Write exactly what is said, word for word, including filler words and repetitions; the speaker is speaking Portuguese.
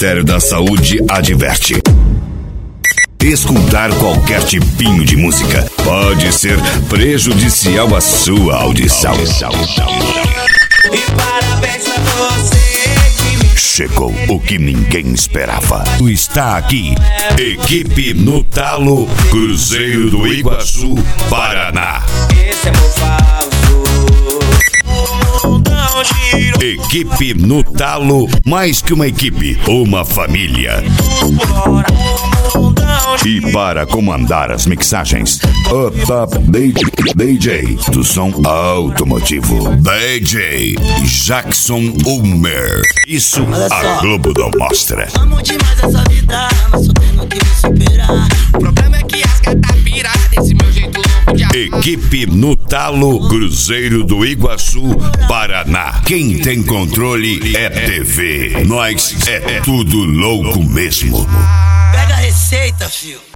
Ministério da Saúde adverte: escutar qualquer tipinho de música pode ser prejudicial à sua audição. E parabéns pra você. Chegou o que ninguém esperava. Está aqui, Equipe no Talo, Cruzeiro do Iguaçu, Paraná. Esse é meu falso. Equipe no Talo, mais que uma equipe, uma família. E para comandar as mixagens, o Top D J, D J do som automotivo, D J Jackson Ulmer. Isso a Globo não mostra. Amo demais essa vida, mas só tendo que me superar. O problema é que as gatas piradas desse meu jeito louco de Equipe no Talo, Cruzeiro do Iguaçu, Paraná. Quem tem controle é T V. Nós é tudo louco mesmo. Pega a receita, fio.